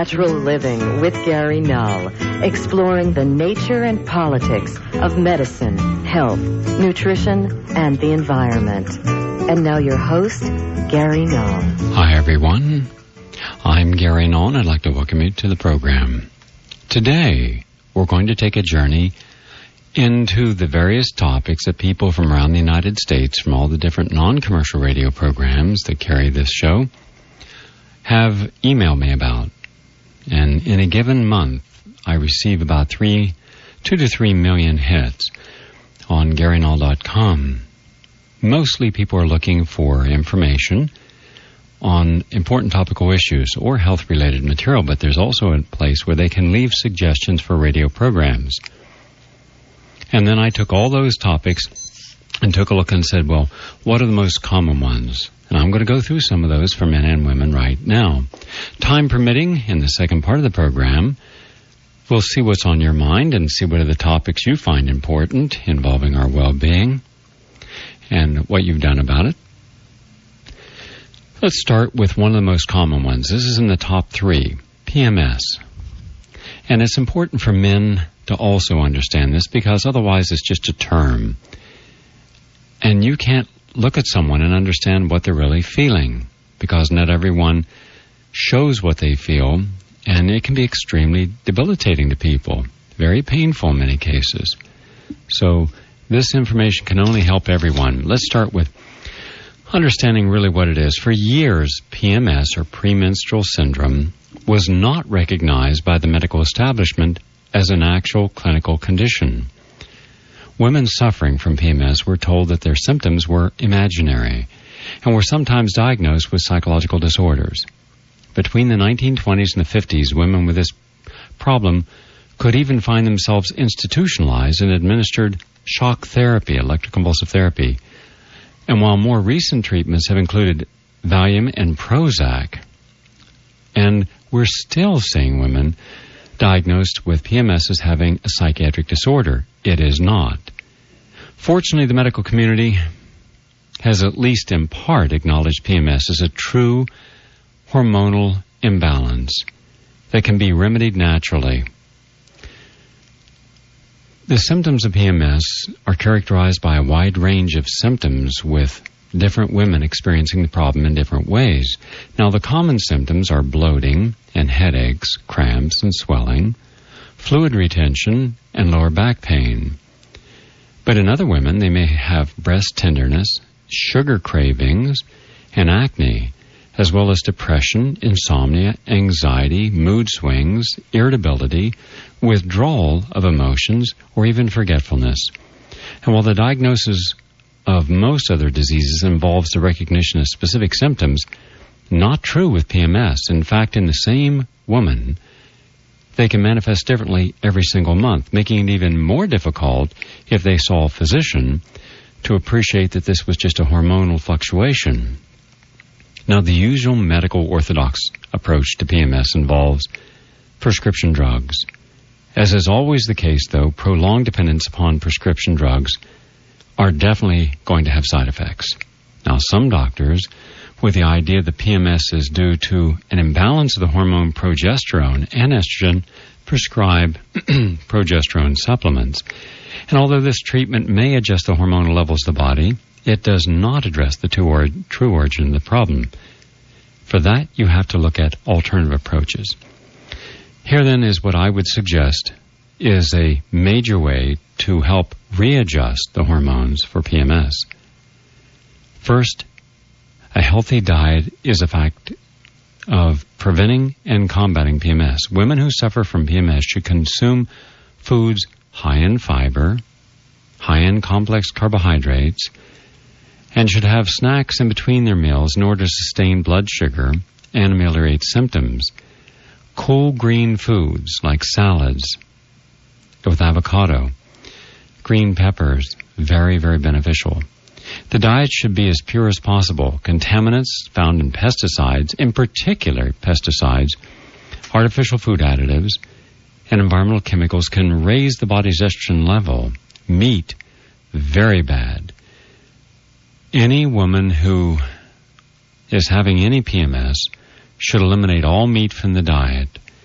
Natural Living with Gary Null, exploring the nature and politics of medicine, health, nutrition, and the environment. And now your host, Gary Null. Hi, everyone. I'm Gary Null, and I'd like to welcome you to the program. Today, we're going to take a journey into the various topics that people from around the United States, from all the different non-commercial radio programs that carry this show, have emailed me about. And in a given month, I receive about 2 to 3 million hits on GaryNull.com. Mostly people are looking for information on important topical issues or health-related material, but there's also a place where they can leave suggestions for radio programs. And then I took all those topics and took a look and said, well, what are the most common ones? And I'm going to go through some of those for men and women right now. Time permitting, in the second part of the program, we'll see what's on your mind and see what are the topics you find important involving our well-being and what you've done about it. Let's start with one of the most common ones. This is in the top 3, PMS. And it's important for men to also understand this because otherwise it's just a term. And you can't look at someone and understand what they're really feeling because not everyone shows what they feel, and it can be extremely debilitating to people, very painful in many cases. So this information can only help everyone. Let's start with understanding really what it is. For years, PMS, or premenstrual syndrome, was not recognized by the medical establishment as an actual clinical condition. Women suffering from PMS were told that their symptoms were imaginary and were sometimes diagnosed with psychological disorders. Between the 1920s and the 50s, women with this problem could even find themselves institutionalized and administered shock therapy, electroconvulsive therapy. And while more recent treatments have included Valium and Prozac, and we're still seeing women diagnosed with PMS as having a psychiatric disorder. It is not. Fortunately, the medical community has at least in part acknowledged PMS as a true hormonal imbalance that can be remedied naturally. The symptoms of PMS are characterized by a wide range of symptoms with different women experiencing the problem in different ways. Now, the common symptoms are bloating and headaches, cramps and swelling, fluid retention, and lower back pain. But in other women, they may have breast tenderness, sugar cravings, and acne, as well as depression, insomnia, anxiety, mood swings, irritability, withdrawal of emotions, or even forgetfulness. And while the diagnosis of most other diseases involves the recognition of specific symptoms, not true with PMS. In fact, in the same woman, they can manifest differently every single month, making it even more difficult if they saw a physician to appreciate that this was just a hormonal fluctuation. Now, the usual medical orthodox approach to PMS involves prescription drugs. As is always the case, though, prolonged dependence upon prescription drugs are definitely going to have side effects. Now, some doctors, with the idea that PMS is due to an imbalance of the hormone progesterone and estrogen, prescribe progesterone supplements. And although this treatment may adjust the hormonal levels of the body, it does not address the true origin of the problem. For that, you have to look at alternative approaches. Here, then, is what I would suggest is a major way to help readjust the hormones for PMS. First, a healthy diet is a fact of preventing and combating PMS. Women who suffer from PMS should consume foods high in fiber, high in complex carbohydrates, and should have snacks in between their meals in order to sustain blood sugar and ameliorate symptoms. Cool green foods like salads with avocado, green peppers, very, very beneficial. The diet should be as pure as possible. Contaminants found in pesticides, in particular pesticides, artificial food additives, and environmental chemicals can raise the body's estrogen level. Meat, very bad. Any woman who is having any PMS should eliminate all meat from the diet.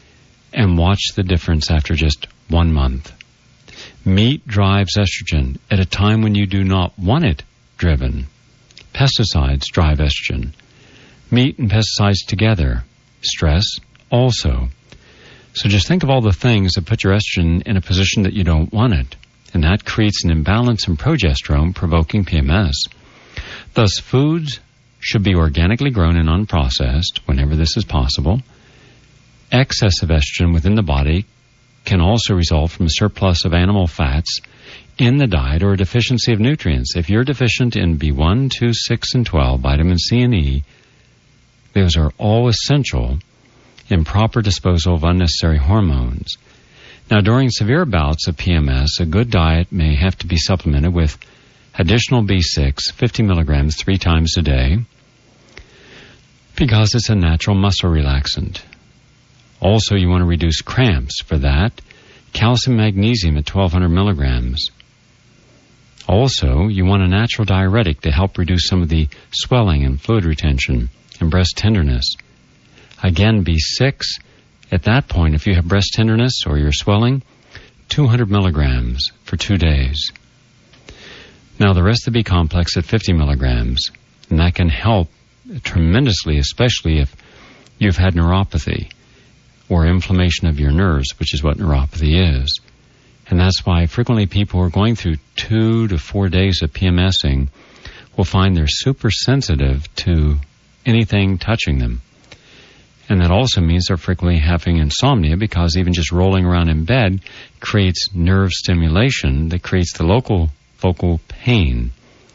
and watch the difference after just 1 month. Meat drives estrogen at a time when you do not want it driven. Pesticides drive estrogen. Meat and pesticides together. Stress also. So just think of all the things that put your estrogen in a position that you don't want it. And that creates an imbalance in progesterone, provoking PMS. Thus, foods should be organically grown and unprocessed whenever this is possible. Excess of estrogen within the body can also result from a surplus of animal fats in the diet or a deficiency of nutrients. If you're deficient in B1, 2, 6, and 12, vitamin C and E, those are all essential in proper disposal of unnecessary hormones. Now, during severe bouts of PMS, a good diet may have to be supplemented with additional B6, 50 milligrams 3 times a day, because it's a natural muscle relaxant. Also, you want to reduce cramps. For that, calcium magnesium at 1,200 milligrams. Also, you want a natural diuretic to help reduce some of the swelling and fluid retention and breast tenderness. Again, B6, at that point, if you have breast tenderness or you're swelling, 200 milligrams for 2 days. Now, the rest of the B-complex at 50 milligrams, and that can help tremendously, especially if you've had neuropathy or inflammation of your nerves, which is what neuropathy is. And that's why frequently people who are going through 2 to 4 days of PMSing will find they're super sensitive to anything touching them. And that also means they're frequently having insomnia, because even just rolling around in bed creates nerve stimulation that creates the local focal pain.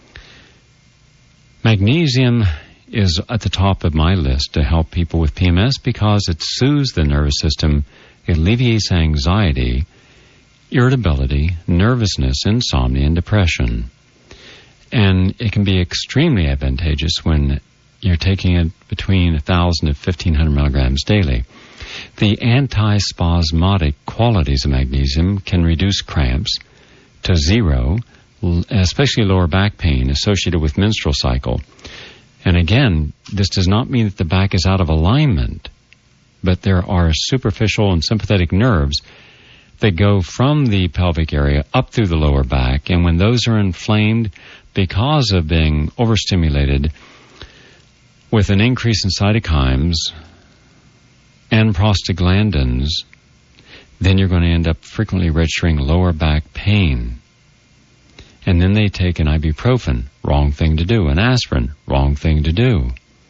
Magnesium is at the top of my list to help people with PMS because it soothes the nervous system, it alleviates anxiety, irritability, nervousness, insomnia, and depression. And it can be extremely advantageous when you're taking it between 1,000 to 1,500 milligrams daily. The antispasmodic qualities of magnesium can reduce cramps to 0, especially lower back pain associated with menstrual cycle. And again, this does not mean that the back is out of alignment, but there are superficial and sympathetic nerves that go from the pelvic area up through the lower back, and when those are inflamed because of being overstimulated with an increase in cytokines and prostaglandins, then you're going to end up frequently registering lower back pain. And then they take an ibuprofen, wrong thing to do, an aspirin, wrong thing to do.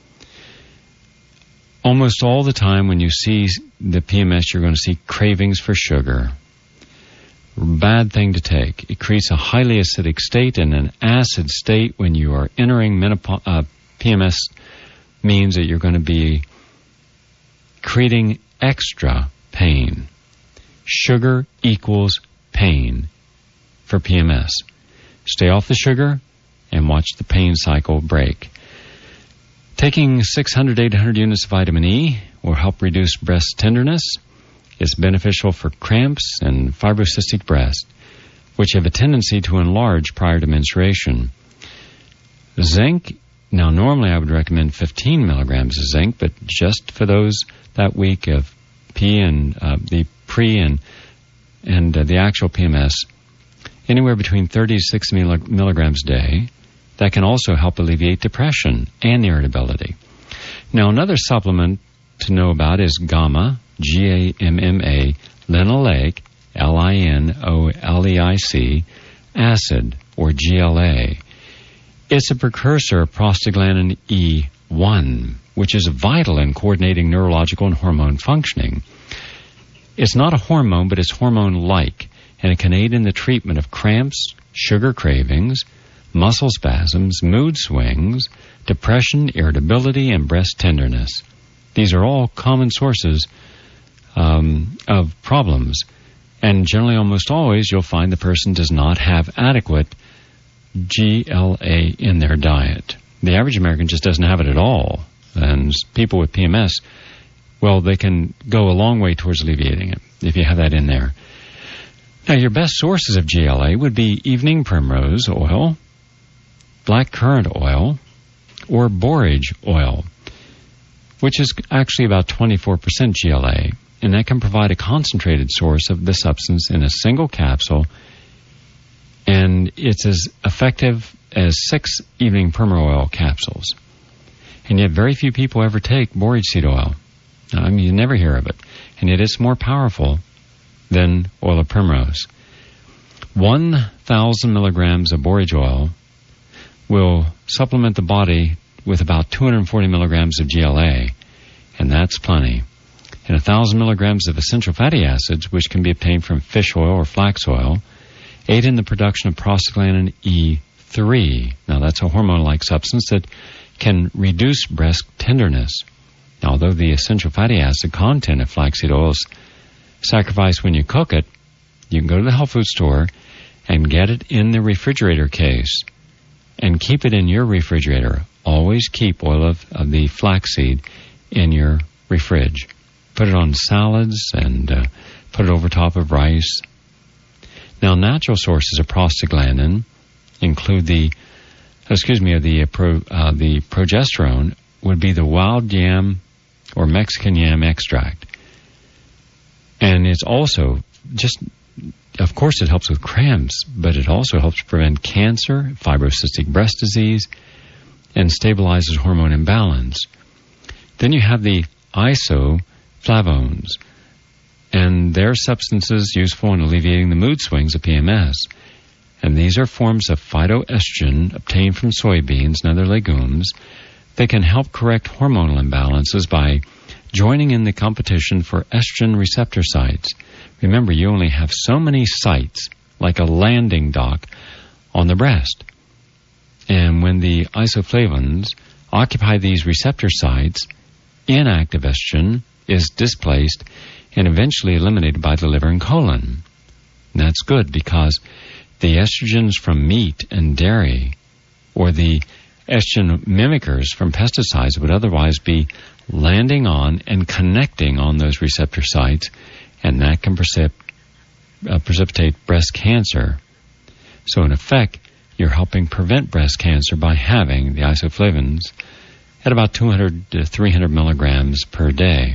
Almost all the time when you see the PMS, you're going to see cravings for sugar. Bad thing to take. It creates a highly acidic state, and an acid state when you are entering PMS means that you're going to be creating extra pain. Sugar equals pain for PMS. Stay off the sugar and watch the pain cycle break. Taking 600 to 800 units of vitamin E will help reduce breast tenderness. It's beneficial for cramps and fibrocystic breast, which have a tendency to enlarge prior to menstruation. Zinc, now normally I would recommend 15 milligrams of zinc, but just for those that week of the pre and the actual PMS, anywhere between 30 to 60 milligrams a day. That can also help alleviate depression and irritability. Now, another supplement to know about is Gamma, G-A-M-M-A, linoleic, L-I-N-O-L-E-I-C, acid, or GLA. It's a precursor of prostaglandin E1, which is vital in coordinating neurological and hormone functioning. It's not a hormone, but it's hormone-like, and it can aid in the treatment of cramps, sugar cravings, muscle spasms, mood swings, depression, irritability, and breast tenderness. These are all common sources of problems, and generally almost always you'll find the person does not have adequate GLA in their diet. The average American just doesn't have it at all, and people with PMS, well, they can go a long way towards alleviating it if you have that in there. Now, your best sources of GLA would be evening primrose oil, black currant oil, or borage oil, which is actually about 24% GLA. and that can provide a concentrated source of the substance in a single capsule, and it's as effective as 6 evening Perma-Oil capsules. And yet very few people ever take borage seed oil. I mean, you never hear of it. And yet it's more powerful than oil of primrose. 1,000 milligrams of borage oil will supplement the body with about 240 milligrams of GLA, and that's plenty. And 1,000 milligrams of essential fatty acids, which can be obtained from fish oil or flax oil, aid in the production of prostaglandin E3. Now, that's a hormone-like substance that can reduce breast tenderness. Now, although the essential fatty acid content of flaxseed oil is sacrificed when you cook it, you can go to the health food store and get it in the refrigerator case and keep it in your refrigerator. Always keep oil of the flaxseed in your refrige. Put it on salads and put it over top of rice. Now, natural sources of prostaglandin include the progesterone would be the wild yam or Mexican yam extract. And it's also of course, it helps with cramps, but it also helps prevent cancer, fibrocystic breast disease, and stabilizes hormone imbalance. Then you have the isoflavones, and they're substances useful in alleviating the mood swings of PMS. And these are forms of phytoestrogen obtained from soybeans and other legumes that can help correct hormonal imbalances by joining in the competition for estrogen receptor sites. Remember, you only have so many sites, like a landing dock, on the breast. And when the isoflavones occupy these receptor sites, inactive estrogen is displaced and eventually eliminated by the liver and colon. And that's good because the estrogens from meat and dairy, or the estrogen mimickers from pesticides, would otherwise be landing on and connecting on those receptor sites, and that can precipitate breast cancer. So in effect, you're helping prevent breast cancer by having the isoflavones at about 200 to 300 milligrams per day.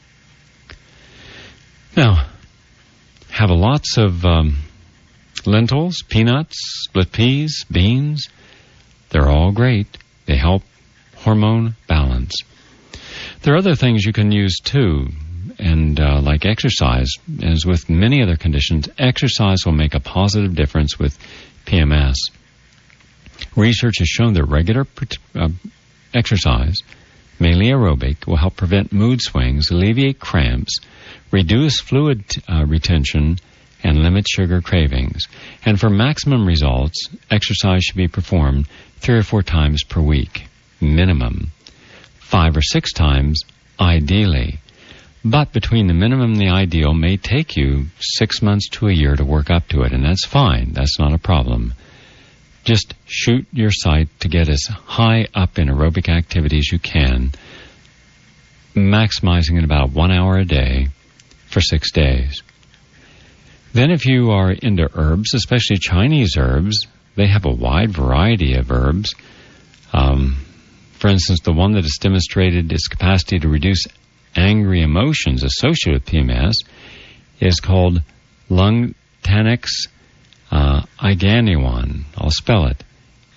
Now, have lots of lentils, peanuts, split peas, beans. They're all great. They help hormone balance. There are other things you can use too, and like exercise. As with many other conditions, exercise will make a positive difference with PMS. Research has shown that regular exercise, mainly aerobic, will help prevent mood swings, alleviate cramps, reduce fluid retention, and limit sugar cravings. And for maximum results, exercise should be performed 3 or 4 times per week, minimum. 5 or 6 times, ideally. But between the minimum and the ideal may take you 6 months to a year to work up to it, and that's fine. That's not a problem. Just shoot your sight to get as high up in aerobic activity as you can, maximizing it about 1 hour a day for 6 days. Then if you are into herbs, especially Chinese herbs, they have a wide variety of herbs. For instance, the one that has demonstrated its capacity to reduce angry emotions associated with PMS is called Lungtanix Iganiwan. I'll spell it.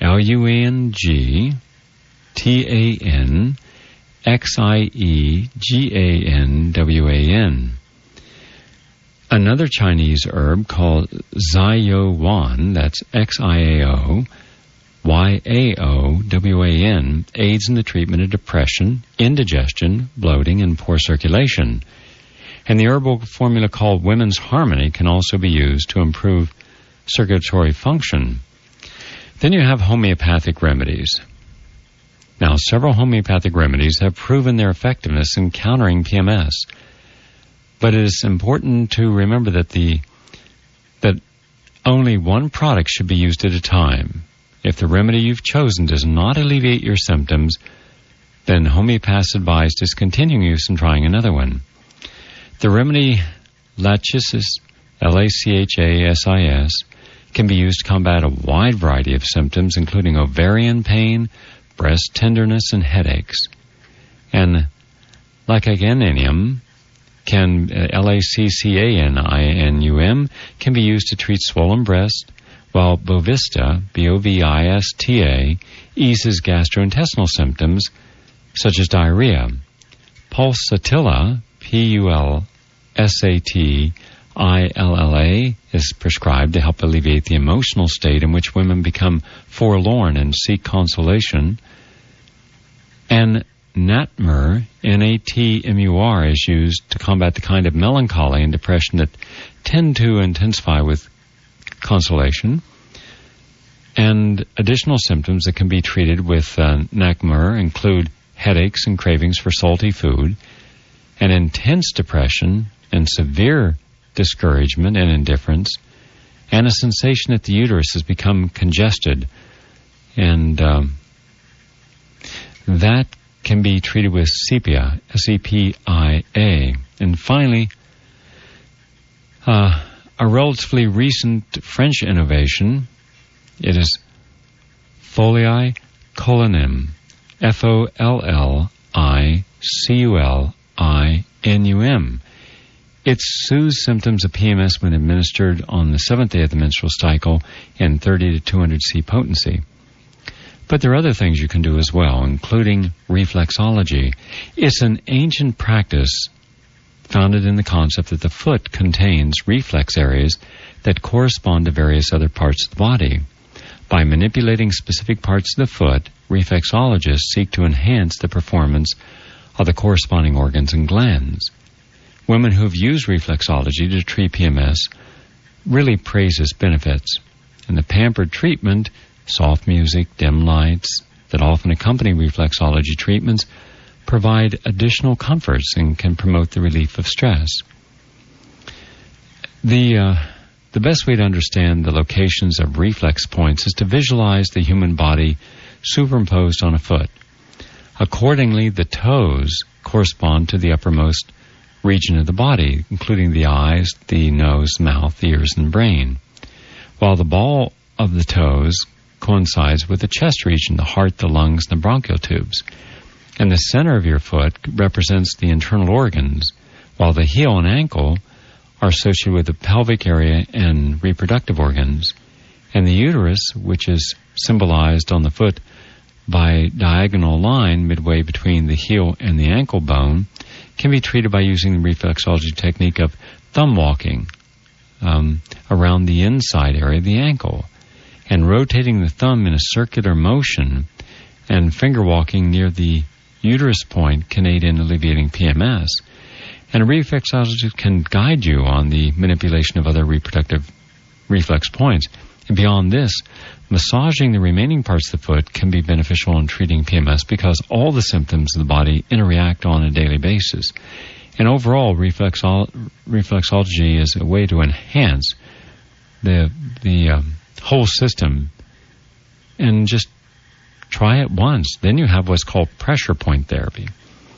Lungtanixieganwan. Another Chinese herb called Xiaowan, that's Xiaowan, aids in the treatment of depression, indigestion, bloating, and poor circulation. And the herbal formula called Women's Harmony can also be used to improve circulatory function. Then you have homeopathic remedies. Now, several homeopathic remedies have proven their effectiveness in countering PMS. But it is important to remember that only one product should be used at a time. If the remedy you've chosen does not alleviate your symptoms, then homeopaths advise discontinuing use and trying another one. The remedy Lachesis, Lachasis, can be used to combat a wide variety of symptoms, including ovarian pain, breast tenderness, and headaches. And Lachaganium LACCANINUM, can be used to treat swollen breast, while Bovista, BOVISTA, eases gastrointestinal symptoms such as diarrhea. Pulsatilla, PULSATILLA, is prescribed to help alleviate the emotional state in which women become forlorn and seek consolation. And Natmur, NATMUR, is used to combat the kind of melancholy and depression that tend to intensify with consolation. And additional symptoms that can be treated with Natmur include headaches and cravings for salty food, and intense depression and severe discouragement and indifference, and a sensation that the uterus has become congested. And that can be treated with sepia, SEPIA. And finally, a relatively recent French innovation, it is Follii Colunim, FOLLICULINUM. It soothes symptoms of PMS when administered on the 7th day of the menstrual cycle in 30 to 200 C potency. But there are other things you can do as well, including reflexology. It's an ancient practice founded in the concept that the foot contains reflex areas that correspond to various other parts of the body. By manipulating specific parts of the foot, reflexologists seek to enhance the performance of the corresponding organs and glands. Women who have used reflexology to treat PMS really praise its benefits. And the pampered treatment, soft music, dim lights, that often accompany reflexology treatments, provide additional comforts and can promote the relief of stress. The best way to understand the locations of reflex points is to visualize the human body superimposed on a foot. Accordingly, the toes correspond to the uppermost region of the body, including the eyes, the nose, mouth, ears, and brain, while the ball of the toes coincides with the chest region, the heart, the lungs, and the bronchial tubes. And the center of your foot represents the internal organs, while the heel and ankle are associated with the pelvic area and reproductive organs. And the uterus, which is symbolized on the foot by a diagonal line midway between the heel and the ankle bone, can be treated by using the reflexology technique of thumb walking around the inside area of the ankle, and rotating the thumb in a circular motion, and finger walking near the uterus point can aid in alleviating PMS. And a reflexologist can guide you on the manipulation of other reproductive reflex points. And beyond this, massaging the remaining parts of the foot can be beneficial in treating PMS because all the symptoms of the body interact on a daily basis. And overall, reflexology is a way to enhance the whole system. And just try it once. Then you have what's called pressure point therapy.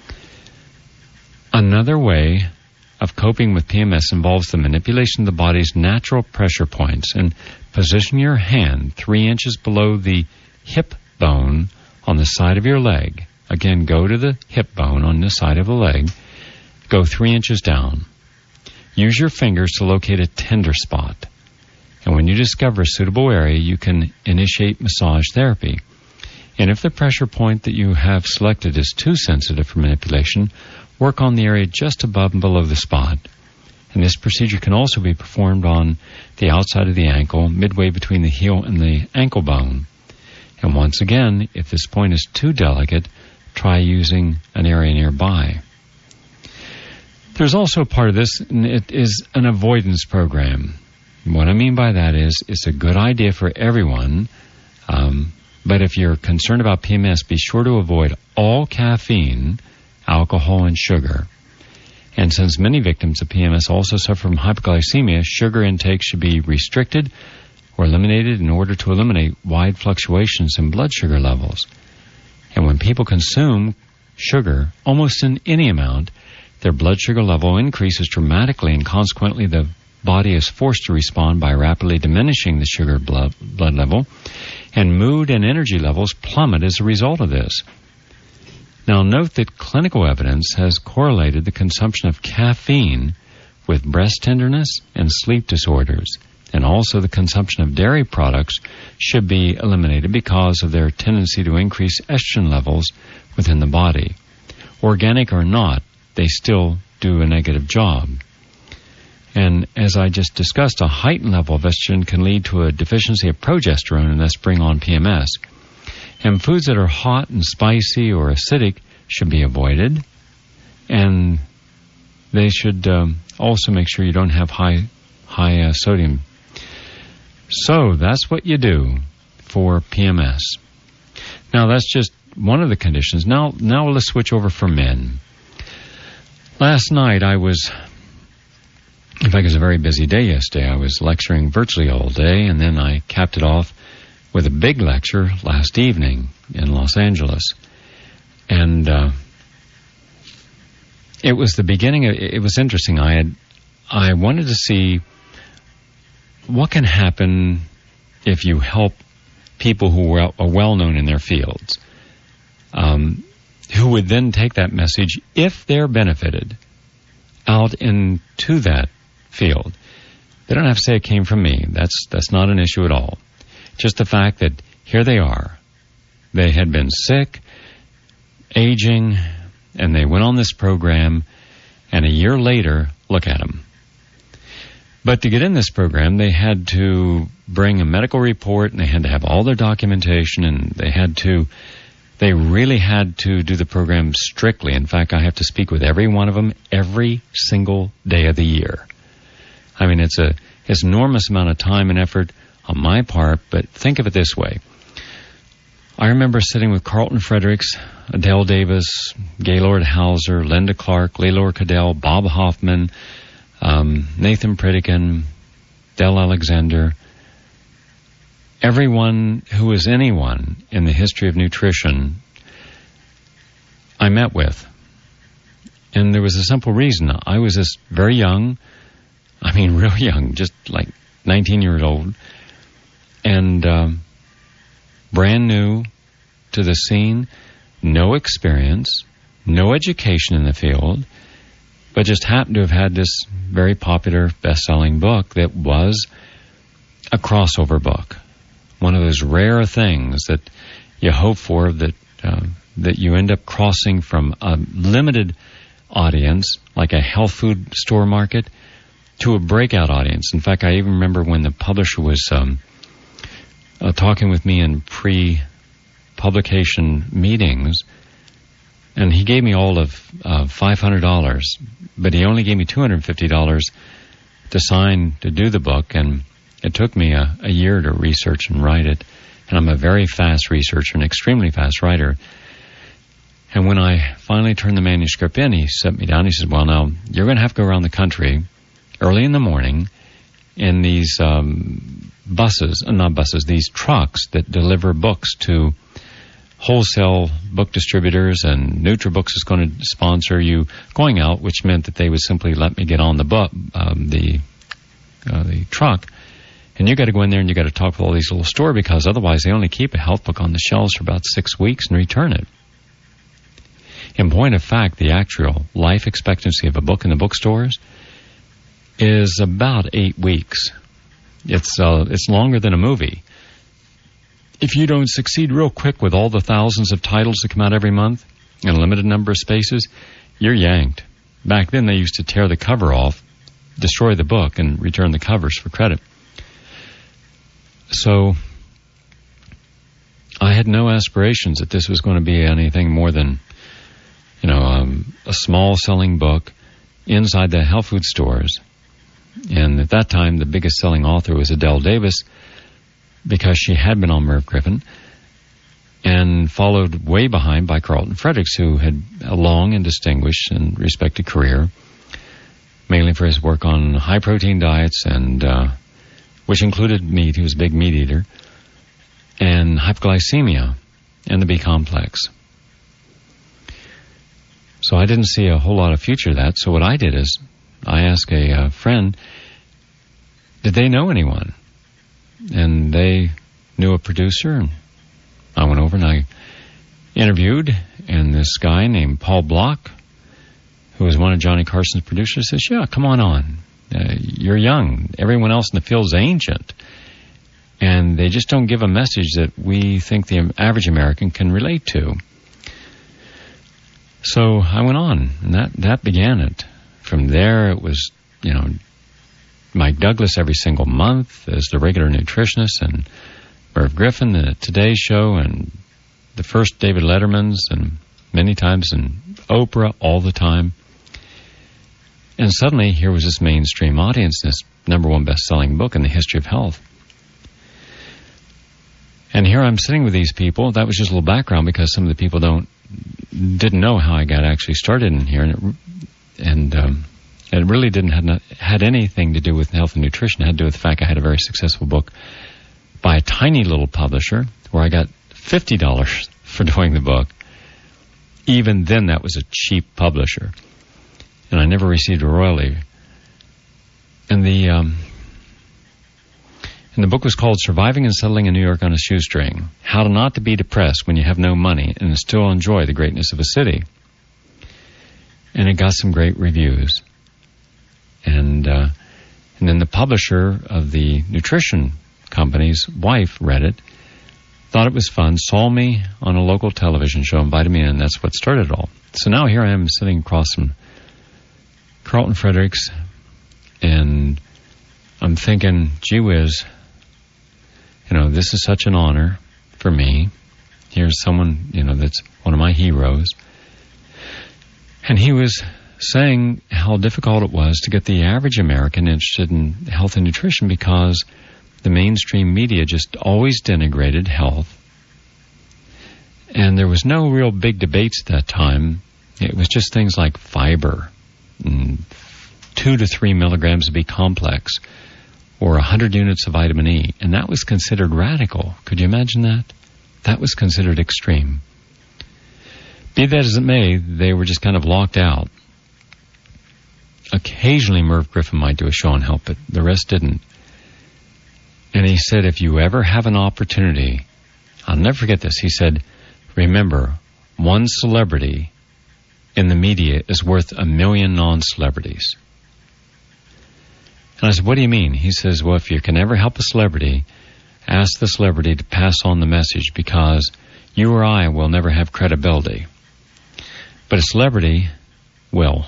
Another way of coping with PMS involves the manipulation of the body's natural pressure points, and position your hand 3 inches below the hip bone on the side of your leg. Again, go to the hip bone on the side of the leg. Go 3 inches down. Use your fingers to locate a tender spot. And when you discover a suitable area, you can initiate massage therapy. And if the pressure point that you have selected is too sensitive for manipulation, work on the area just above and below the spot. And this procedure can also be performed on the outside of the ankle, midway between the heel and the ankle bone. And once again, if this point is too delicate, try using an area nearby. There's also part of this, and it is an avoidance program. What I mean by that is, it's a good idea for everyone, but if you're concerned about PMS, be sure to avoid all caffeine, alcohol, and sugar. And since many victims of PMS also suffer from hypoglycemia, sugar intake should be restricted or eliminated in order to eliminate wide fluctuations in blood sugar levels. And when people consume sugar, almost in any amount, their blood sugar level increases dramatically, and consequently the body is forced to respond by rapidly diminishing the sugar blood level, and mood and energy levels plummet as a result of this. Now, note that clinical evidence has correlated the consumption of caffeine with breast tenderness and sleep disorders, and also the consumption of dairy products should be eliminated because of their tendency to increase estrogen levels within the body. Organic or not, they still do a negative job. And as I just discussed, a heightened level of estrogen can lead to a deficiency of progesterone and thus bring on PMS. And foods that are hot and spicy or acidic should be avoided. And they should also make sure you don't have high sodium. So that's what you do for PMS. Now that's just one of the conditions. Now let's switch over for men. Last night in fact, it was a very busy day yesterday. I was lecturing virtually all day, and then I capped it off with a big lecture last evening in Los Angeles. And it was the beginning it was interesting. I wanted to see what can happen if you help people who are well known in their fields, who would then take that message, if they're benefited, out into that field. They don't have to say it came from me. That's not an issue at all. Just the fact that here they are. They had been sick, aging, and they went on this program, and a year later, look at them. But to get in this program, they had to bring a medical report, and they had to have all their documentation, and they really had to do the program strictly. In fact, I have to speak with every one of them every single day of the year. I mean, it's an enormous amount of time and effort on my part, but think of it this way. I remember sitting with Carlton Fredericks, Adele Davis, Gaylord Hauser, Linda Clark, Leilor Cadell, Bob Hoffman, Nathan Pritikin, Del Alexander, everyone who is anyone in the history of nutrition I met with. And there was a simple reason. I was this very young, I mean real young, just like 19 years old, and brand new to the scene, no experience, no education in the field, but just happened to have had this very popular best-selling book that was a crossover book. One of those rare things that you hope for, that you end up crossing from a limited audience, like a health food store market, to a breakout audience. In fact, I even remember when the publisher was talking with me in pre-publication meetings, and he gave me all of $500, but he only gave me $250 to sign to do the book, and it took me a year to research and write it. And I'm a very fast researcher, an extremely fast writer. And when I finally turned the manuscript in, he set me down. He said, well, now, you're going to have to go around the country early in the morning in these these trucks that deliver books to wholesale book distributors, and NutriBooks is going to sponsor you going out, which meant that they would simply let me get on the truck. And you got to go in there and you got to talk with all these little stores, because otherwise they only keep a health book on the shelves for about 6 weeks and return it. In point of fact, the actual life expectancy of a book in the bookstores is about 8 weeks. It's longer than a movie. If you don't succeed real quick with all the thousands of titles that come out every month in a limited number of spaces, you're yanked. Back then they used to tear the cover off, destroy the book, and return the covers for credit. So I had no aspirations that this was going to be anything more than, a small selling book inside the health food stores. And at that time, the biggest selling author was Adele Davis, because she had been on Merv Griffin, and followed way behind by Carlton Fredericks, who had a long and distinguished and respected career, mainly for his work on high-protein diets, and which included meat. He was a big meat eater, and hypoglycemia and the B-complex. So I didn't see a whole lot of future to that. So what I did is I asked a friend, did they know anyone? And they knew a producer, and I went over and I interviewed, and this guy named Paul Block, who was one of Johnny Carson's producers, says, yeah, come on. You're young. Everyone else in the field is ancient. And they just don't give a message that we think the average American can relate to. So I went on, and that began it. From there, it was, Mike Douglas every single month as the regular nutritionist, and Merv Griffin, the Today Show, and the first David Letterman's, and many times in Oprah all the time. And suddenly, here was this mainstream audience, this #1 best-selling book in the history of health. And here I'm sitting with these people. That was just a little background because some of the people didn't know how I got actually started in here, and it really didn't had anything to do with health and nutrition. It had to do with the fact I had a very successful book by a tiny little publisher where I got $50 for doing the book. Even then, that was a cheap publisher, and I never received a royalty. And the book was called Surviving and Settling in New York on a Shoestring: How Not to Be Depressed When You Have No Money and Still Enjoy the Greatness of a City. And it got some great reviews. And then the publisher of the nutrition company's wife read it, thought it was fun, saw me on a local television show, invited me in, and that's what started it all. So now here I am sitting across from Carlton Fredericks, and I'm thinking, gee whiz, this is such an honor for me. Here's someone, that's one of my heroes. And he was saying how difficult it was to get the average American interested in health and nutrition because the mainstream media just always denigrated health. And there was no real big debates at that time. It was just things like fiber, and 2 to 3 milligrams of B-complex, or 100 units of vitamin E. And that was considered radical. Could you imagine that? That was considered extreme. Be that as it may, they were just kind of locked out. Occasionally Merv Griffin might do a show on health, but the rest didn't. And he said, if you ever have an opportunity, I'll never forget this, he said, remember, one celebrity in the media is worth 1 million non-celebrities. And I said, what do you mean? He says, well, if you can ever help a celebrity, ask the celebrity to pass on the message, because you or I will never have credibility. But a celebrity will.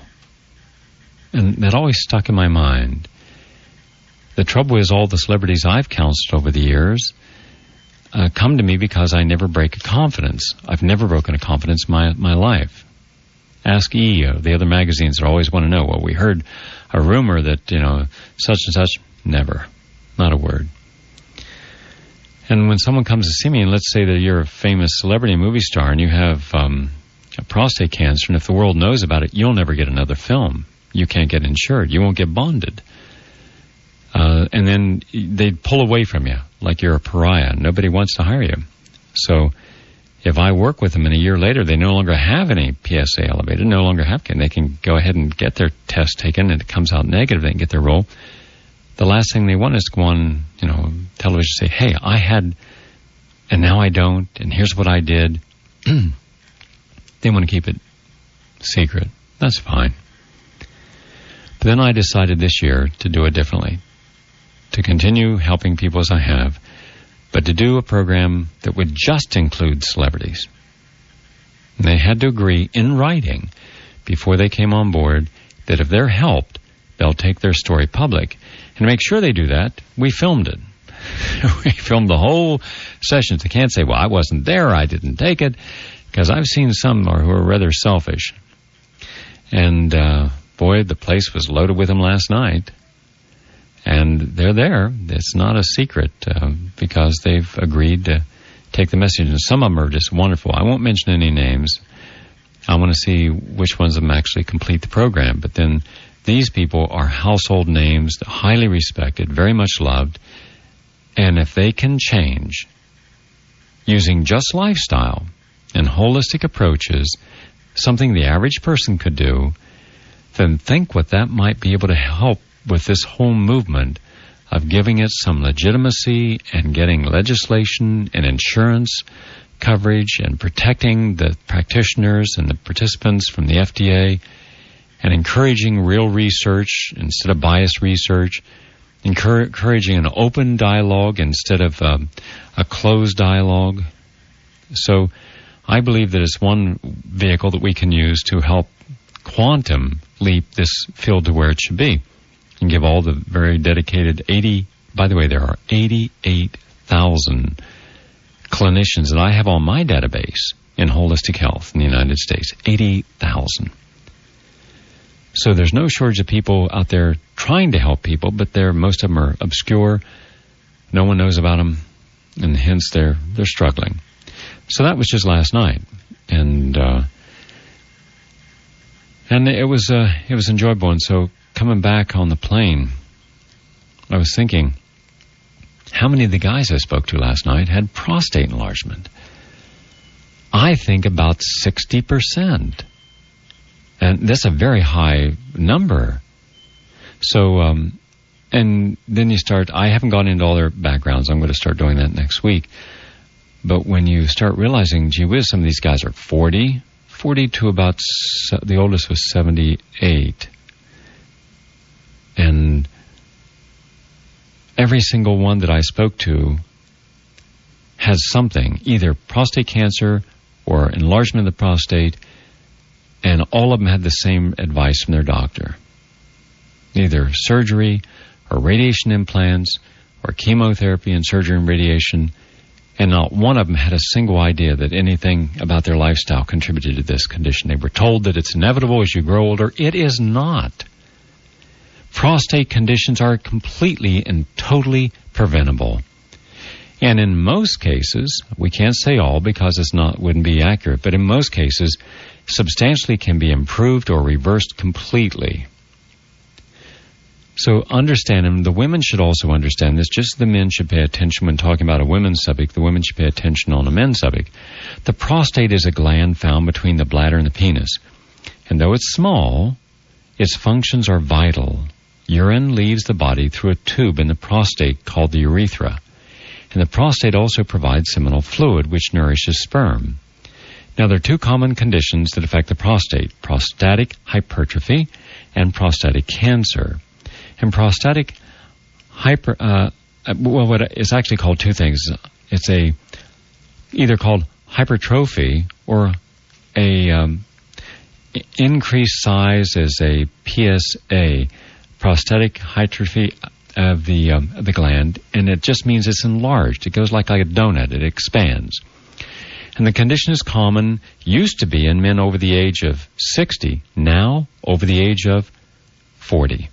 And that always stuck in my mind. The trouble is, all the celebrities I've counseled over the years come to me because I never break a confidence. I've never broken a confidence in my life. Ask EEO. The other magazines that always want to know, well, we heard a rumor that, such and such. Never. Not a word. And when someone comes to see me, and let's say that you're a famous celebrity movie star and you have a prostate cancer, and if the world knows about it, you'll never get another film. You can't get insured. You won't get bonded. And then they'd pull away from you like you're a pariah. Nobody wants to hire you. So if I work with them and a year later they no longer have any PSA elevated, no longer have, they can go ahead and get their test taken and it comes out negative, they can get their role. The last thing they want is to go on, television and say, hey, I had, and now I don't, and here's what I did. They want to keep it secret. That's fine. But then I decided this year to do it differently, to continue helping people as I have, but to do a program that would just include celebrities. And they had to agree in writing before they came on board that if they're helped, they'll take their story public. And to make sure they do that, we filmed it. We filmed the whole sessions. They can't say, well, I wasn't there, I didn't take it, because I've seen some who are rather selfish. And boy, the place was loaded with them last night. And they're there. It's not a secret because they've agreed to take the message. And some of them are just wonderful. I won't mention any names. I want to see which ones of them actually complete the program. But then these people are household names, highly respected, very much loved. And if they can change using just lifestyle and holistic approaches, something the average person could do, then think what that might be able to help with this whole movement of giving it some legitimacy and getting legislation and insurance coverage and protecting the practitioners and the participants from the FDA, and encouraging real research instead of biased research, encouraging an open dialogue instead of a closed dialogue. So I believe that it's one vehicle that we can use to help quantum leap this field to where it should be, and give all the very dedicated by the way, there are 88,000 clinicians that I have on my database in holistic health in the United States. 80,000. So there's no shortage of people out there trying to help people, but most of them are obscure. No one knows about them, and hence they're struggling. So that was just last night, and it was enjoyable. And so coming back on the plane, I was thinking, how many of the guys I spoke to last night had prostate enlargement? I think about 60%. And that's a very high number. So, and then you start, I haven't gone into all their backgrounds. I'm going to start doing that next week. But when you start realizing, gee whiz, some of these guys are 40 to about, the oldest was 78. And every single one that I spoke to has something, either prostate cancer or enlargement of the prostate, and all of them had the same advice from their doctor. Either surgery or radiation implants or chemotherapy and surgery and radiation, and not one of them had a single idea that anything about their lifestyle contributed to this condition. They were told that it's inevitable as you grow older. It is not. Prostate conditions are completely and totally preventable. And in most cases, we can't say all because wouldn't be accurate, but in most cases, substantially can be improved or reversed completely. So understand, and the women should also understand this, just as the men should pay attention when talking about a women's subject, the women should pay attention on a men's subject. The prostate is a gland found between the bladder and the penis. And though it's small, its functions are vital. Urine leaves the body through a tube in the prostate called the urethra. And the prostate also provides seminal fluid, which nourishes sperm. Now, there are two common conditions that affect the prostate: prostatic hypertrophy and prostatic cancer. And prostatic it's actually called two things. It's either called hypertrophy or a increased size as a PSA, prostatic hypertrophy of the gland, and it just means it's enlarged. It goes like a donut. It expands. And the condition is common, used to be in men over the age of 60, now over the age of 40.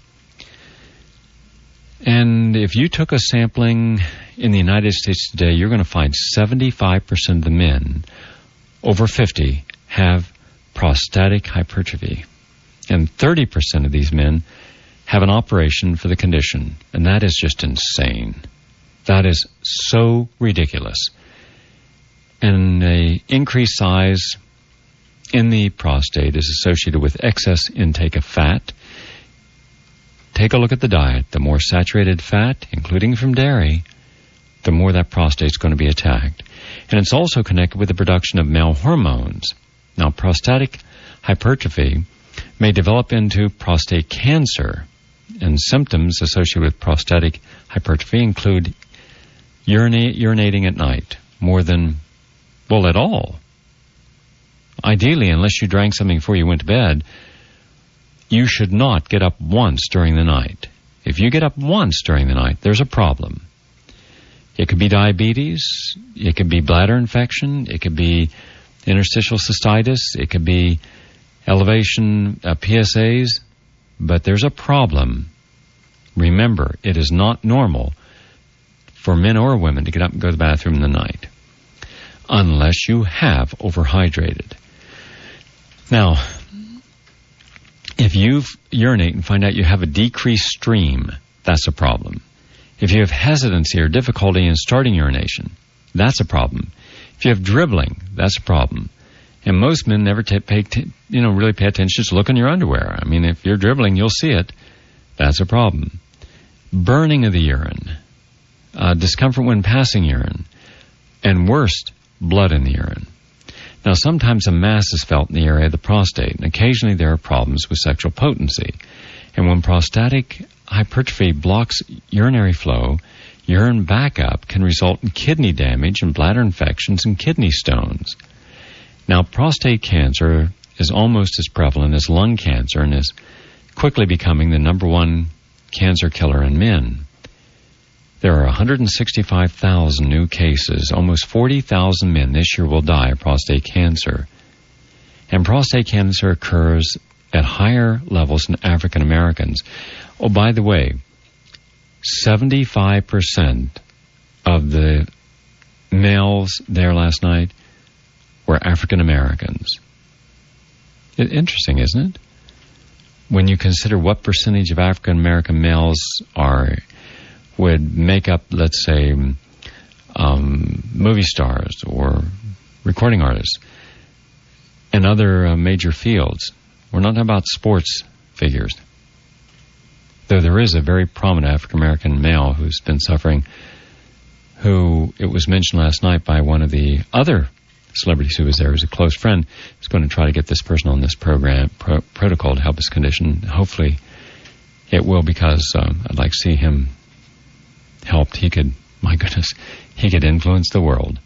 And if you took a sampling in the United States today, you're going to find 75% of the men over 50 have prostatic hypertrophy. And 30% of these men have an operation for the condition. And that is just insane. That is so ridiculous. And an increased size in the prostate is associated with excess intake of fat. Take a look at the diet. The more saturated fat, including from dairy, the more that prostate is going to be attacked. And it's also connected with the production of male hormones. Now, prostatic hypertrophy may develop into prostate cancer, and symptoms associated with prostatic hypertrophy include urinating at night more than, at all. Ideally, unless you drank something before you went to bed, you should not get up once during the night. If you get up once during the night, there's a problem. It could be diabetes, it could be bladder infection, it could be interstitial cystitis, it could be elevation PSAs, but there's a problem. Remember, it is not normal for men or women to get up and go to the bathroom in the night, unless you have overhydrated. Now, if you urinate and find out you have a decreased stream, that's a problem. If you have hesitancy or difficulty in starting urination, that's a problem. If you have dribbling, that's a problem. And most men never really pay attention to look in your underwear. I mean, if you're dribbling, you'll see it. That's a problem. Burning of the urine, discomfort when passing urine, and worst, blood in the urine. Now, sometimes a mass is felt in the area of the prostate, and occasionally there are problems with sexual potency. And when prostatic hypertrophy blocks urinary flow, urine backup can result in kidney damage and bladder infections and kidney stones. Now, prostate cancer is almost as prevalent as lung cancer and is quickly becoming the number one cancer killer in men. There are 165,000 new cases. Almost 40,000 men this year will die of prostate cancer. And prostate cancer occurs at higher levels in African Americans. Oh, by the way, 75% of the males there last night were African Americans. Interesting, isn't it? When you consider what percentage of African American males would make up, let's say, movie stars or recording artists and other major fields. We're not talking about sports figures. Though there is a very prominent African-American male who's been suffering, who it was mentioned last night by one of the other celebrities who was there, who's a close friend, who's going to try to get this person on this program protocol to help his condition. Hopefully it will, because I'd like to see him helped. He could influence the world.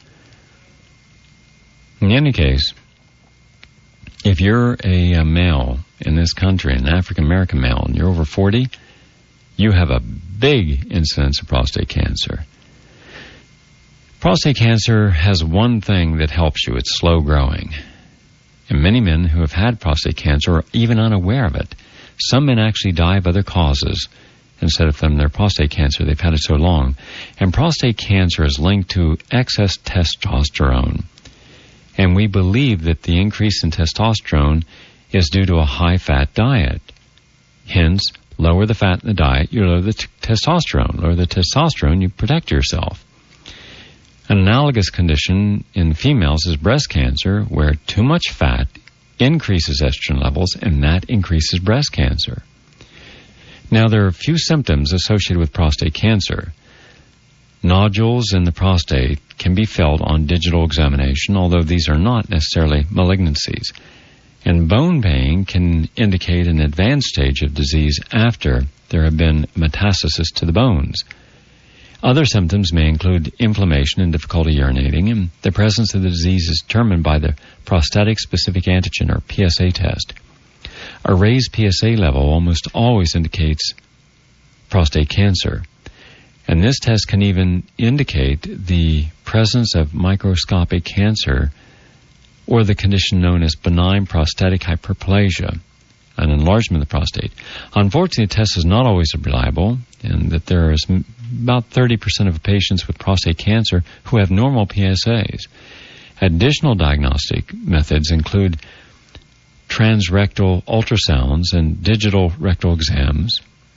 In any case, if you're a male in this country, an African-American male, and you're over 40, you have a big incidence of prostate cancer. Prostate cancer has one thing that helps you. It's slow growing. And many men who have had prostate cancer are even unaware of it. Some men actually die of other causes instead of their prostate cancer. They've had it so long. And prostate cancer is linked to excess testosterone. And we believe that the increase in testosterone is due to a high-fat diet. Hence, lower the fat in the diet, you lower the testosterone. Lower the testosterone, you protect yourself. An analogous condition in females is breast cancer, where too much fat increases estrogen levels, and that increases breast cancer. Now, there are a few symptoms associated with prostate cancer. Nodules in the prostate can be felt on digital examination, although these are not necessarily malignancies. And bone pain can indicate an advanced stage of disease after there have been metastasis to the bones. Other symptoms may include inflammation and difficulty urinating, and the presence of the disease is determined by the prostatic specific antigen, or PSA test. A raised PSA level almost always indicates prostate cancer. And this test can even indicate the presence of microscopic cancer, or the condition known as benign prostatic hyperplasia, an enlargement of the prostate. Unfortunately, the test is not always reliable, and that there is about 30% of patients with prostate cancer who have normal PSAs. Additional diagnostic methods include transrectal ultrasounds and digital rectal exams.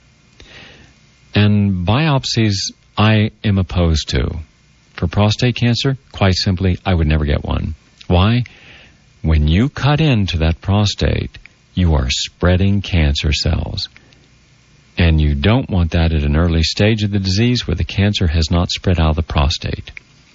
And biopsies I am opposed to. For prostate cancer, quite simply, I would never get one. Why? When you cut into that prostate, you are spreading cancer cells. And you don't want that at an early stage of the disease where the cancer has not spread out of the prostate.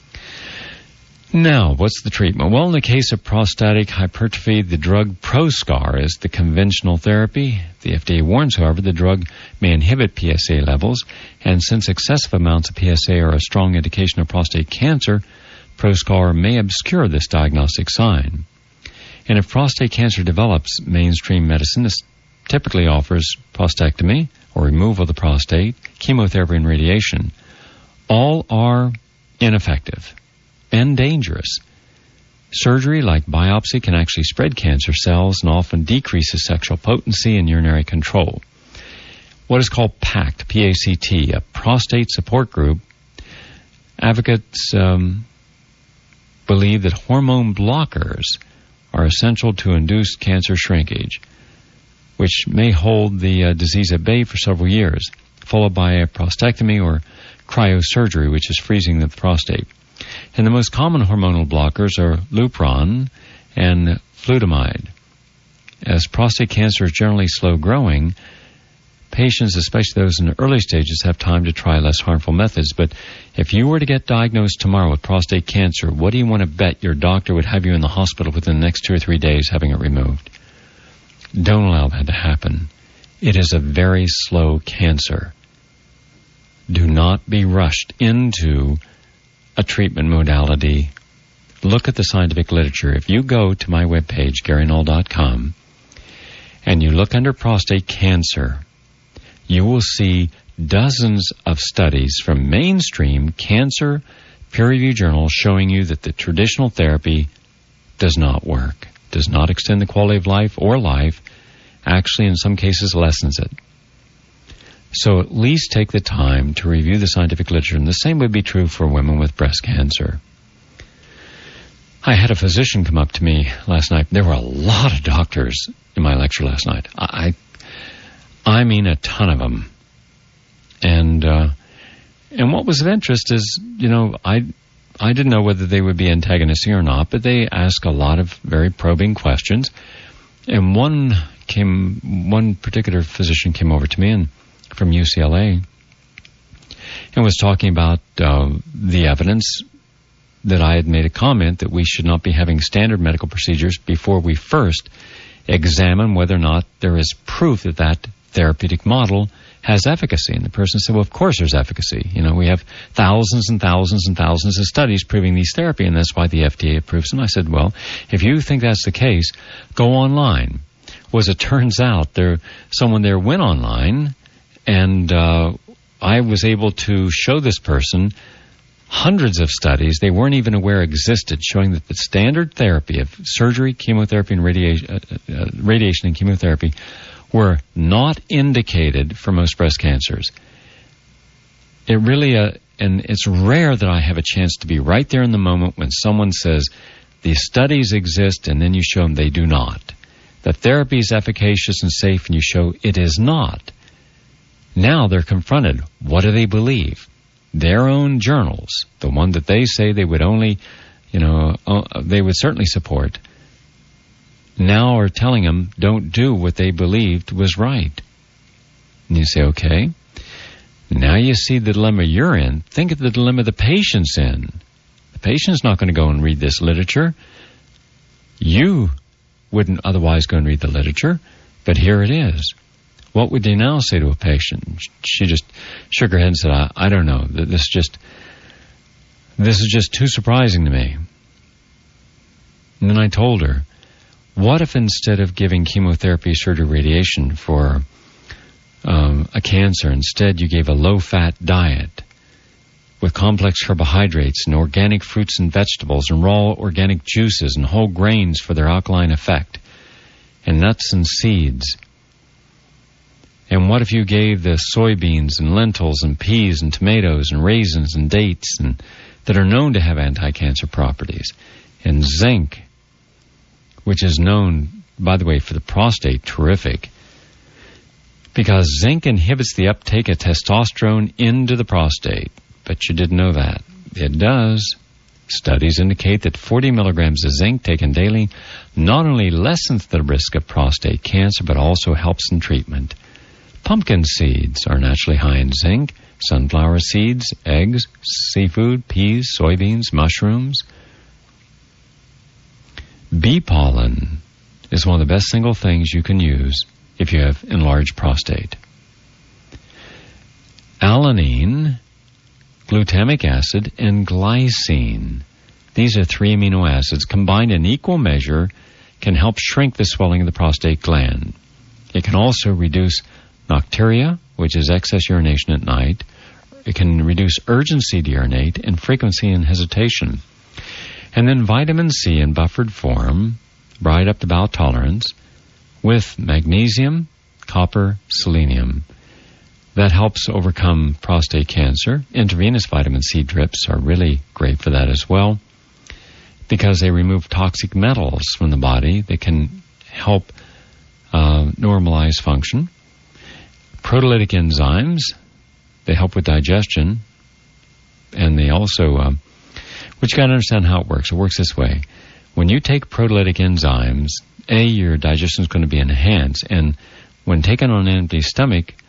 Now, what's the treatment? Well, in the case of prostatic hypertrophy, the drug Proscar is the conventional therapy. The FDA warns, however, the drug may inhibit PSA levels, and since excessive amounts of PSA are a strong indication of prostate cancer, Proscar may obscure this diagnostic sign. And if prostate cancer develops, mainstream medicine typically offers prostatectomy, or removal of the prostate, chemotherapy, and radiation. All are ineffective and dangerous. Surgery, like biopsy, can actually spread cancer cells and often decreases sexual potency and urinary control. What is called PACT, P-A-C-T, a prostate support group, advocates believe that hormone blockers are essential to induce cancer shrinkage, which may hold the disease at bay for several years, followed by a prostatectomy or cryosurgery, which is freezing the prostate. And the most common hormonal blockers are Lupron and flutamide. As prostate cancer is generally slow growing, patients, especially those in the early stages, have time to try less harmful methods. But if you were to get diagnosed tomorrow with prostate cancer, what do you want to bet your doctor would have you in the hospital within the next 2 or 3 days having it removed? Don't allow that to happen. It is a very slow cancer. Do not be rushed into a treatment modality. Look at the scientific literature. If you go to my webpage, GaryNull.com, and you look under prostate cancer, you will see dozens of studies from mainstream cancer peer-reviewed journals showing you that the traditional therapy does not work, does not extend the quality of life or life, actually in some cases lessens it. So at least take the time to review the scientific literature, and the same would be true for women with breast cancer. I had a physician come up to me last night. There were a lot of doctors in my lecture last night. I mean a ton of them. And what was of interest is, I didn't know whether they would be antagonistic or not, but they asked a lot of very probing questions. And one particular physician came over to me and from UCLA and was talking about the evidence that I had made a comment that we should not be having standard medical procedures before we first examine whether or not there is proof that that therapeutic model has efficacy. And the person said, well, of course there's efficacy. We have thousands and thousands and thousands of studies proving these therapy, and that's why the FDA approves them. I said, well, if you think that's the case, go online. Well, as it turns out, someone there went online, and I was able to show this person hundreds of studies they weren't even aware existed, showing that the standard therapy of surgery, chemotherapy, and radiation and chemotherapy were not indicated for most breast cancers. It really, and it's rare that I have a chance to be right there in the moment when someone says, these studies exist, and then you show them they do not. The therapy is efficacious and safe, and you show it is not. Now they're confronted. What do they believe? Their own journals, the one that they say they would only, they would certainly support, now are telling them don't do what they believed was right. And you say, okay, now you see the dilemma you're in. Think of the dilemma the patient's in. The patient's not going to go and read this literature. You wouldn't otherwise go and read the literature, but here it is. What would they now say to a patient? She just shook her head and said, I don't know. This is just too surprising to me. And then I told her, what if instead of giving chemotherapy, surgery, radiation for a cancer, instead you gave a low-fat diet with complex carbohydrates and organic fruits and vegetables and raw organic juices and whole grains for their alkaline effect, and nuts and seeds? And what if you gave the soybeans and lentils and peas and tomatoes and raisins and dates that are known to have anti-cancer properties, and zinc, which is known, by the way, for the prostate, terrific, because zinc inhibits the uptake of testosterone into the prostate. But you didn't know that. It does. Studies indicate that 40 milligrams of zinc taken daily not only lessens the risk of prostate cancer, but also helps in treatment. Pumpkin seeds are naturally high in zinc, sunflower seeds, eggs, seafood, peas, soybeans, mushrooms. Bee pollen is one of the best single things you can use if you have enlarged prostate. Alanine, glutamic acid, and glycine. These are 3 amino acids combined in equal measure can help shrink the swelling of the prostate gland. It can also reduce nocturia, which is excess urination at night. It can reduce urgency to urinate and frequency and hesitation. And then vitamin C in buffered form, bright up the bowel tolerance, with magnesium, copper, selenium. That helps overcome prostate cancer. Intravenous vitamin C drips are really great for that as well, because they remove toxic metals from the body. They can help normalize function. Proteolytic enzymes, they help with digestion, and they also, but you got to understand how it works. It works this way. When you take proteolytic enzymes, your digestion is going to be enhanced, and when taken on an empty stomach,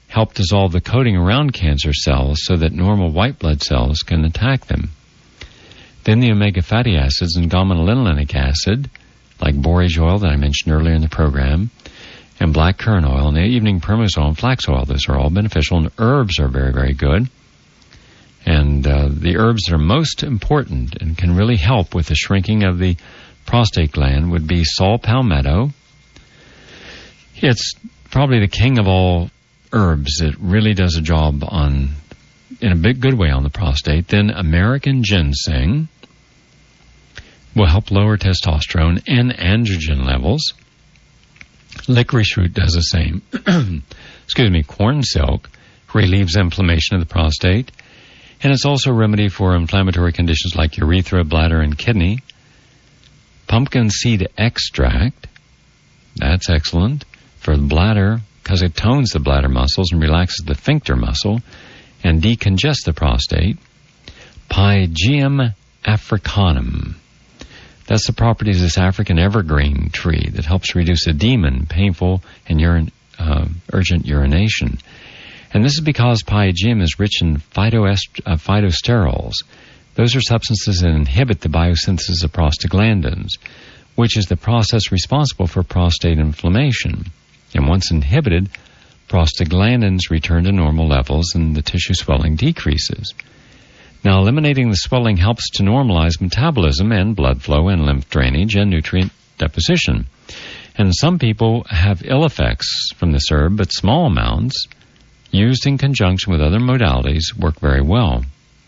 help dissolve the coating around cancer cells so that normal white blood cells can attack them. Then the omega fatty acids and gamma-linolenic acid, like borage oil that I mentioned earlier in the program, and black currant oil, and the evening primrose oil and flax oil. Those are all beneficial, and herbs are very, very good. And the herbs that are most important and can really help with the shrinking of the prostate gland would be saw palmetto. It's probably the king of all herbs. It really does a job in a big good way on the prostate. Then American ginseng will help lower testosterone and androgen levels. Licorice root does the same. Corn silk relieves inflammation of the prostate, and it's also a remedy for inflammatory conditions like urethra, bladder, and kidney. Pumpkin seed extract, that's excellent for the bladder because it tones the bladder muscles and relaxes the sphincter muscle and decongests the prostate. Pygeum africanum. That's the properties of this African evergreen tree that helps reduce edema, painful, and urgent urination. And this is because Pygeum is rich in phytosterols. Those are substances that inhibit the biosynthesis of prostaglandins, which is the process responsible for prostate inflammation. And once inhibited, prostaglandins return to normal levels and the tissue swelling decreases. Now, eliminating the swelling helps to normalize metabolism and blood flow and lymph drainage and nutrient deposition. And some people have ill effects from this herb, but small amounts, used in conjunction with other modalities, work very well.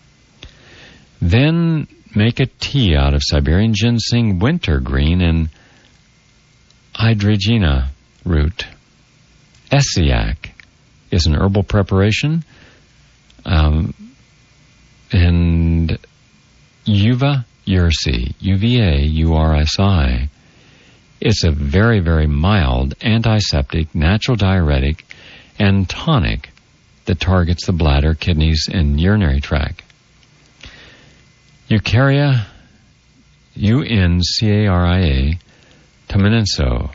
Then make a tea out of Siberian ginseng, wintergreen, and hydrogena root. Essiac is an herbal preparation. And Uva ursi, UVA-URSI. It's a very, very mild antiseptic, natural diuretic, and tonic that targets the bladder, kidneys, and urinary tract. Eukarya, UNCARIA, Tomenso,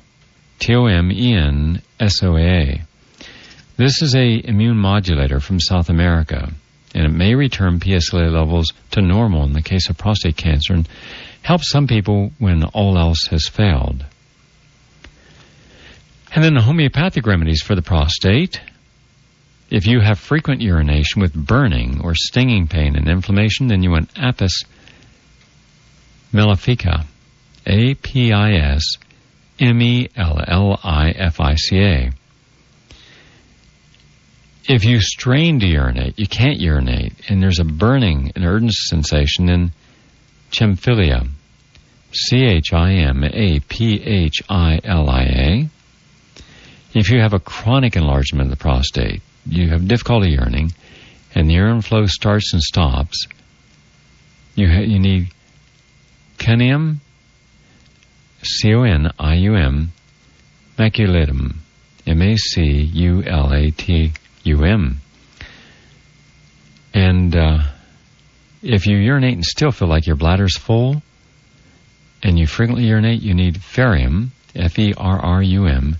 TOMENSOA. This is a immune modulator from South America, and it may return PSA levels to normal in the case of prostate cancer and help some people when all else has failed. And then the homeopathic remedies for the prostate. If you have frequent urination with burning or stinging pain and inflammation, then you want Apis mellifica, APISMELLIFICA. If you strain to urinate, you can't urinate, and there's a burning, an urgent sensation, then Chimphilia, CHIMAPHILIA. If you have a chronic enlargement of the prostate, you have difficulty urinating, and the urine flow starts and stops, you need Conium, CONIUM, maculatum, MACULATUM. And if you urinate and still feel like your bladder's full, and you frequently urinate, you need Ferrum, FERRUM,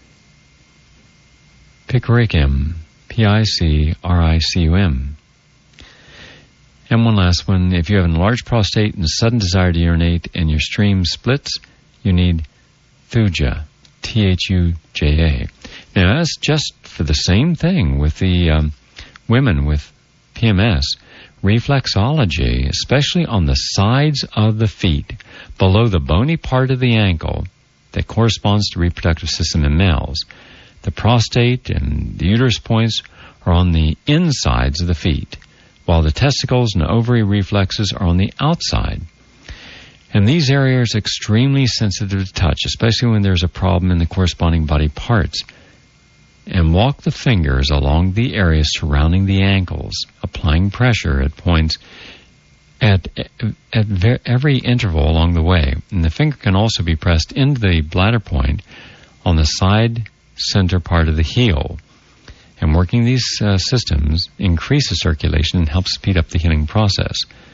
Picricum, PICRICUM. And one last one, if you have an enlarged prostate and a sudden desire to urinate and your stream splits, you need Thuja, THUJA. Now that's just for the same thing with the women with PMS. Reflexology, especially on the sides of the feet, below the bony part of the ankle that corresponds to reproductive system in males. The prostate and the uterus points are on the insides of the feet, while the testicles and ovary reflexes are on the outside. And these areas are extremely sensitive to touch, especially when there's a problem in the corresponding body parts. And walk the fingers along the areas surrounding the ankles, applying pressure at points at every interval along the way. And the finger can also be pressed into the bladder point on the side center part of the heel. And working these systems increases circulation and helps speed up the healing process.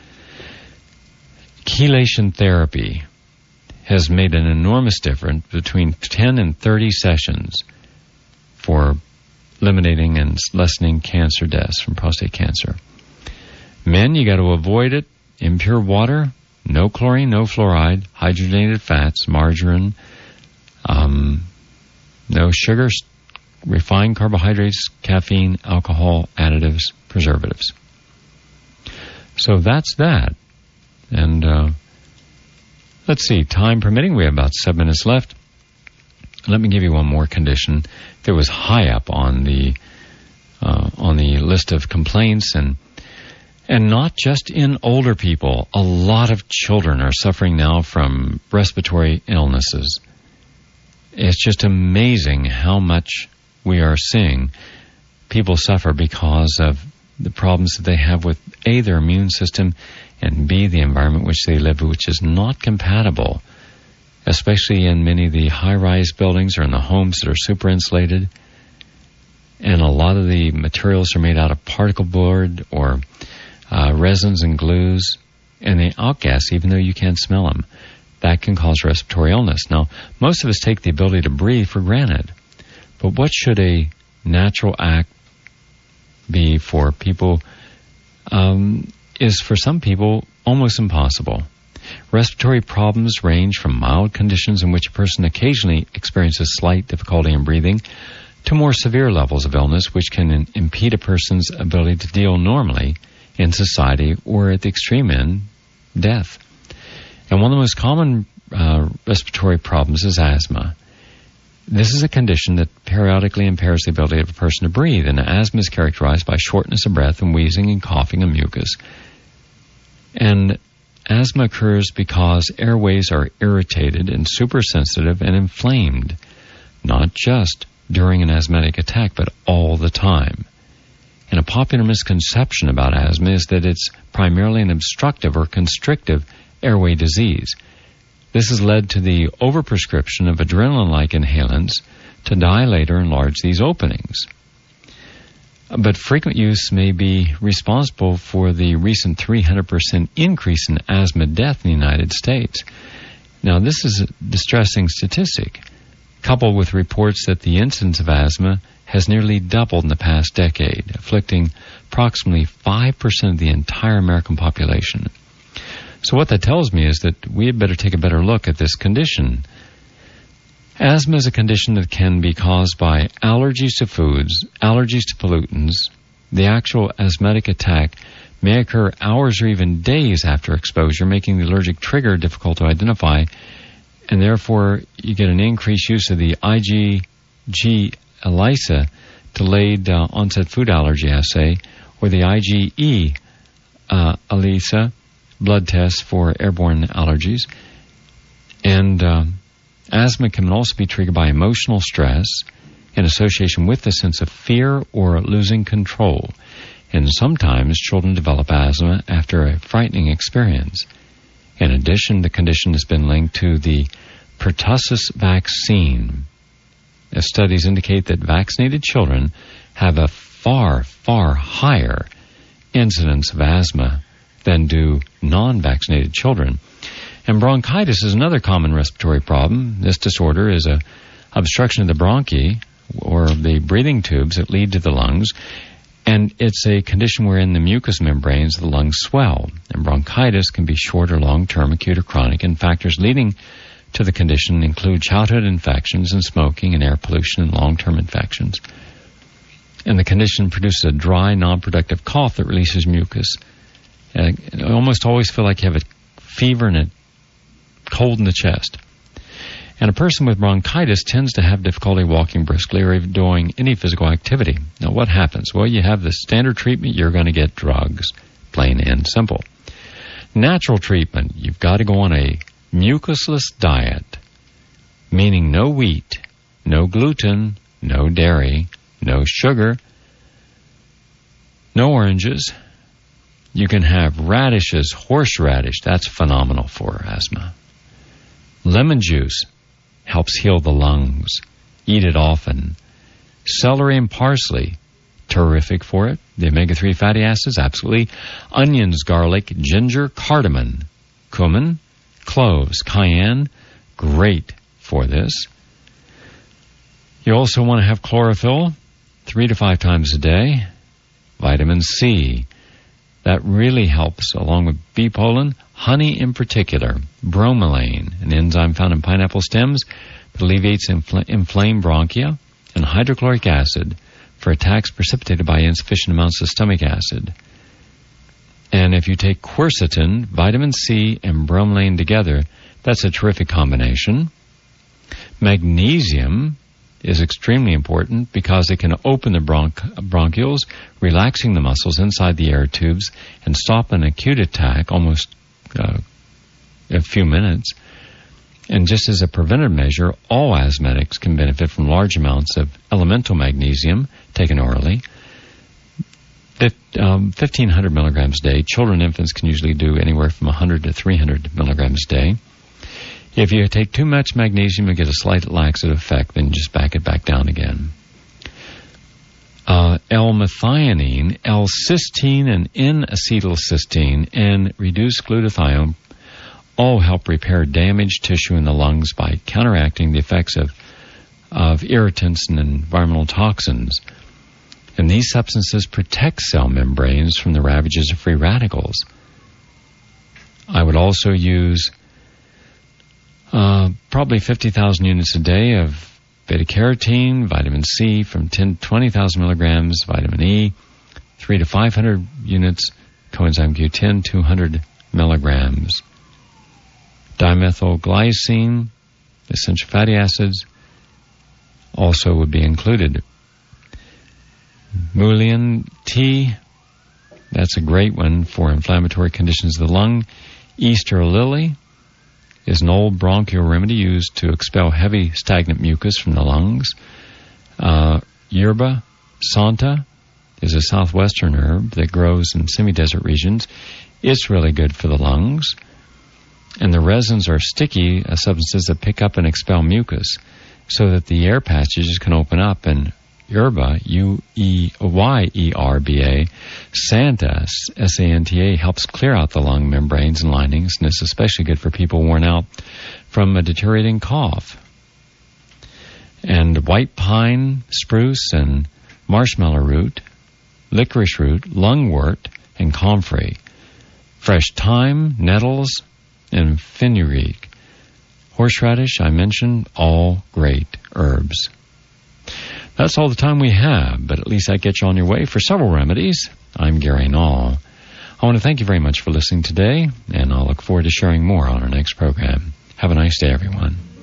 Chelation therapy has made an enormous difference between 10 and 30 sessions for eliminating and lessening cancer deaths from prostate cancer. Men, you got to avoid it. Impure water, no chlorine, no fluoride, hydrogenated fats, margarine, no sugar, refined carbohydrates, caffeine, alcohol, additives, preservatives. So that's that. And let's see, time permitting, we have about 7 minutes left. Let me give you one more condition that was high up on the list of complaints, and not just in older people. A lot of children are suffering now from respiratory illnesses. It's just amazing how much we are seeing people suffer because of the problems that they have with A, their immune system, and B, the environment which they live, which is not compatible, especially in many of the high-rise buildings or in the homes that are super insulated. And a lot of the materials are made out of particle board or resins and glues, and they outgas even though you can't smell them. That can cause respiratory illness. Now, most of us take the ability to breathe for granted, but what should a natural act be for people is for some people almost impossible. Respiratory problems range from mild conditions in which a person occasionally experiences slight difficulty in breathing to more severe levels of illness which can impede a person's ability to deal normally in society, or at the extreme end, death. And one of the most common respiratory problems is asthma. This is a condition that periodically impairs the ability of a person to breathe, and asthma is characterized by shortness of breath and wheezing and coughing and mucus. And asthma occurs because airways are irritated and supersensitive and inflamed, not just during an asthmatic attack, but all the time. And a popular misconception about asthma is that it's primarily an obstructive or constrictive airway disease. This has led to the overprescription of adrenaline-like inhalants to dilate or enlarge these openings. But frequent use may be responsible for the recent 300% increase in asthma death in the United States. Now, this is a distressing statistic, coupled with reports that the incidence of asthma has nearly doubled in the past decade, afflicting approximately 5% of the entire American population. So what that tells me is that we had better take a better look at this condition. Asthma is a condition that can be caused by allergies to foods, allergies to pollutants. The actual asthmatic attack may occur hours or even days after exposure, making the allergic trigger difficult to identify, and therefore you get an increased use of the IgG ELISA, delayed onset food allergy assay, or the IgE ELISA blood test for airborne allergies. And asthma can also be triggered by emotional stress in association with the sense of fear or losing control. And sometimes children develop asthma after a frightening experience. In addition, the condition has been linked to the pertussis vaccine. As studies indicate that vaccinated children have a far, far higher incidence of asthma than do non-vaccinated children. And bronchitis is another common respiratory problem. This disorder is an obstruction of the bronchi, or the breathing tubes that lead to the lungs, and it's a condition wherein the mucous membranes of the lungs swell. And bronchitis can be short or long-term, acute or chronic, and factors leading to the condition include childhood infections and smoking and air pollution and long-term infections. And the condition produces a dry, non-productive cough that releases mucus. And I almost always feel like you have a fever and a cold in the chest. And a person with bronchitis tends to have difficulty walking briskly or even doing any physical activity. Now, what happens? Well, you have the standard treatment, you're going to get drugs, plain and simple. Natural treatment, you've got to go on a mucusless diet, meaning no wheat, no gluten, no dairy, no sugar, no oranges. You can have radishes, horseradish, that's phenomenal for asthma. Lemon juice helps heal the lungs. Eat it often. Celery and parsley, terrific for it. The omega-3 fatty acids, absolutely. Onions, garlic, ginger, cardamom, cumin, cloves, cayenne, great for this. You also want to have chlorophyll. 3 to 5 times a day. Vitamin C. That really helps, along with bee pollen, honey in particular. Bromelain, an enzyme found in pineapple stems that alleviates inflamed bronchia. And hydrochloric acid for attacks precipitated by insufficient amounts of stomach acid. And if you take quercetin, vitamin C, and bromelain together, that's a terrific combination. Magnesium is extremely important because it can open the bronchioles, relaxing the muscles inside the air tubes, and stop an acute attack almost a few minutes. And just as a preventive measure, all asthmatics can benefit from large amounts of elemental magnesium taken orally. 1,500 milligrams a day. Children and infants can usually do anywhere from 100 to 300 milligrams a day. If you take too much magnesium, you get a slight laxative effect, then just back it back down again. L-methionine, L-cysteine, and N-acetylcysteine, and reduced glutathione all help repair damaged tissue in the lungs by counteracting the effects of irritants and environmental toxins. And these substances protect cell membranes from the ravages of free radicals. I would also use probably 50,000 units a day of beta-carotene, vitamin C from 10 to 20,000 milligrams, vitamin E, 3 to 500 units, coenzyme Q10, 200 milligrams. Dimethylglycine, essential fatty acids, also would be included. Mullein tea, that's a great one for inflammatory conditions of the lung. Easter lily is an old bronchial remedy used to expel heavy stagnant mucus from the lungs. Yerba santa is a southwestern herb that grows in semi-desert regions. It's really good for the lungs. And the resins are sticky substances that pick up and expel mucus so that the air passages can open up. And yerba, U-E-Y-E-R-B-A, Santa, S-A-N-T-A, helps clear out the lung membranes and linings, and it's especially good for people worn out from a deteriorating cough. And white pine, spruce, and marshmallow root, licorice root, lungwort, and comfrey. Fresh thyme, nettles, and fenugreek. Horseradish, I mentioned, all great herbs. That's all the time we have, but at least that gets you on your way for several remedies. I'm Gary Null. I want to thank you very much for listening today, and I'll look forward to sharing more on our next program. Have a nice day, everyone.